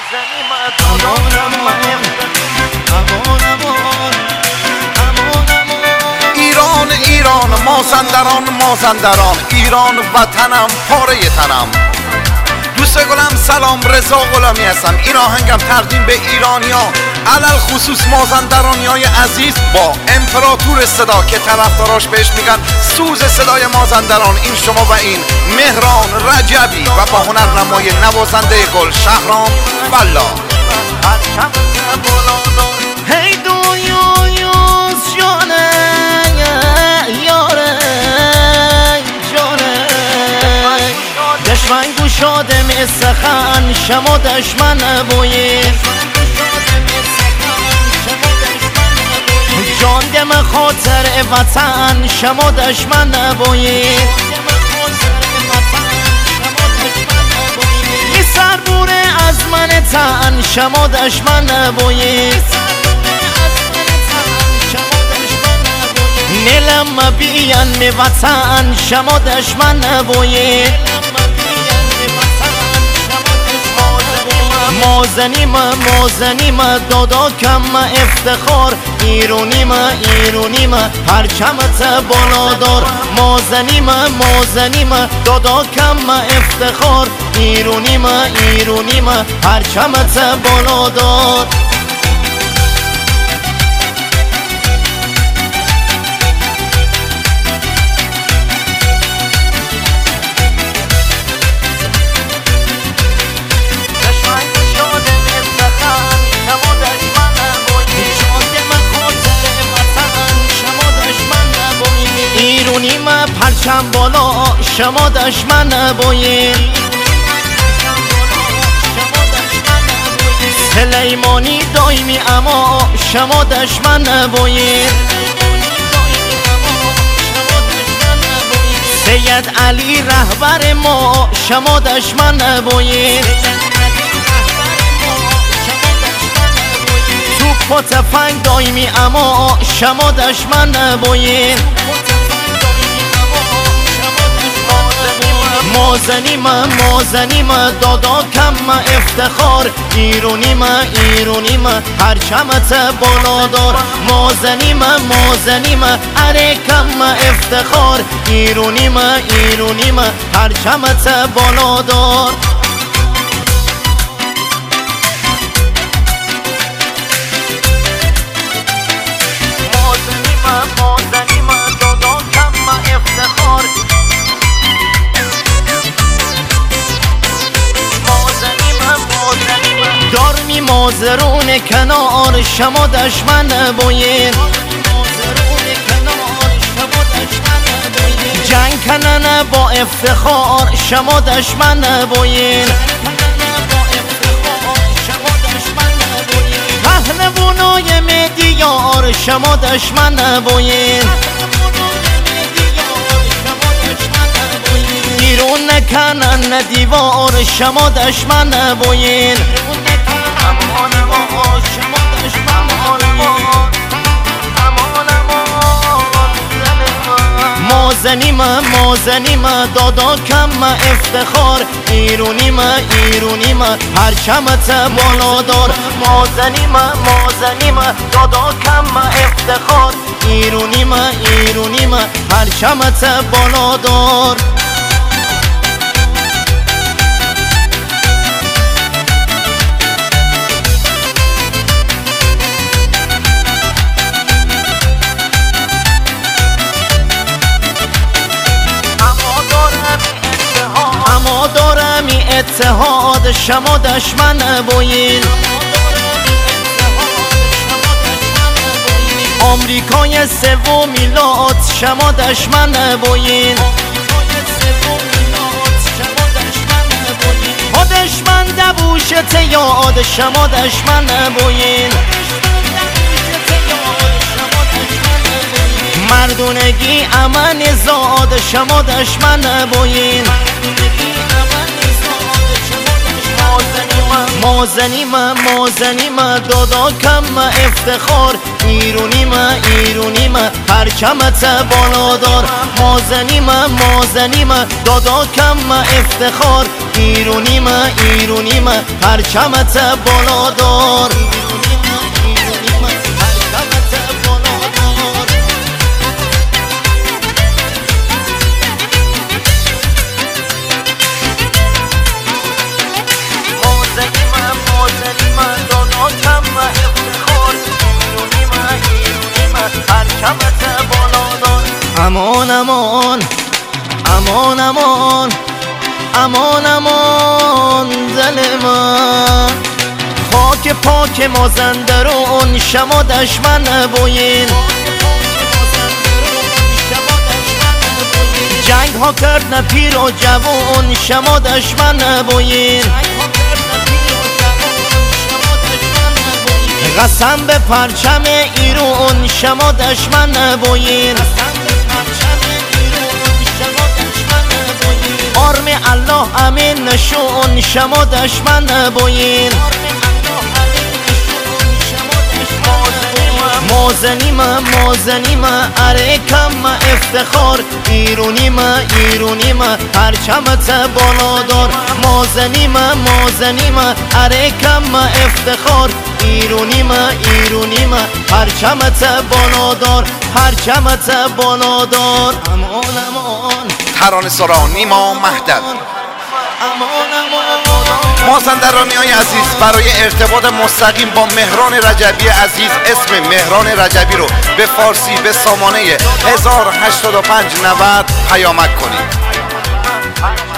ایران ایران مازندران ایران وطنم پاره تنم. دوست گلم سلام، رضا غلامی هستم. این آهنگم تقدیم به ایرانیان، علل خصوص مازندرانیای عزیز با امپراتور صدا که طرفداراش بهش میگن سوز صدای مازندران. این شما و این مهران رجبی و با هنرنمای نوازنده گل شهرام فلا. هی دویوز جانه یاره جانه دشمن گوشاده می سخن شما دشمن بویی جان دم خاطر وطن شما دشمن بویی این سربوره از من تن شما دشمن بویی نیلم بیان می وطن شما دشمن بویی مازنیم دادا کم افتخار ایرونیم پرچمت بالادار. مازنیم دادا کم افتخار ایرونیم پرچمت بالادار. ایرونیم پرچم بالا شما دشمن بویین. سلیمانی دایمی اما شما دشمن بویین. سید علی رهبر ما شما دشمن بویین. توپ و تفنگ دایمی اما شما دشمن بویین. مازنیم دادا کم افتخار ایرونیم پرچمت بالادار. مازنیم اره کم افتخار ایرونیم پرچمت بالادار. مازنیم دادا کم افتخار دارمی مازرون کنار شما دشمن بویین. جنگ کنن با افتخار شما دشمن بویین. پهلوانای مدیار شما دشمن بویین. ایرون نکنن دیوار شما دشمن بویین. مازنیم دادا کم افتخار ایرونیم پرچمت بالادار. مازنیم دادا کم افتخار ایرونیم پرچمت بالادار. اما دارمی اتحاد شما دشمن بویین. آمریکای سوم میلاد شما دشمن بویین. ها دشمن دبوشت یاد شما دشمن بویین. مردونگی امن زاد شما دشمن بویین. مازنیم دادا کم افتخار ایرونیم پرچمت بالادار. مازنیم دادا کم افتخار ایرونیم ایرونیم پرچمت بالا دار امان امان امان امان امان امان دل من خاک پاک مازندران شما دشمن بوین جنگ ها کرد نه پیر و جوان شما دشمن بوین قسم به پرچم ایران شما دشمن بوین آرم الله امین نشون شما دشمن بوین موزنیم موزنیم عریکم افتخار ایرونیم ایرونیم پرچمت بالا دار موزنیم موزنیم عریکم افتخار ایرونیم ایرونیم پرچمت بالا دار پرچمت بالا دار امان امان ترانه سرا نیما مهدوی. مازندرانی های عزیز، برای ارتباط مستقیم با مهران رجبی عزیز اسم مهران رجبی رو به فارسی به سامانه 1085 90 پیامک کنید.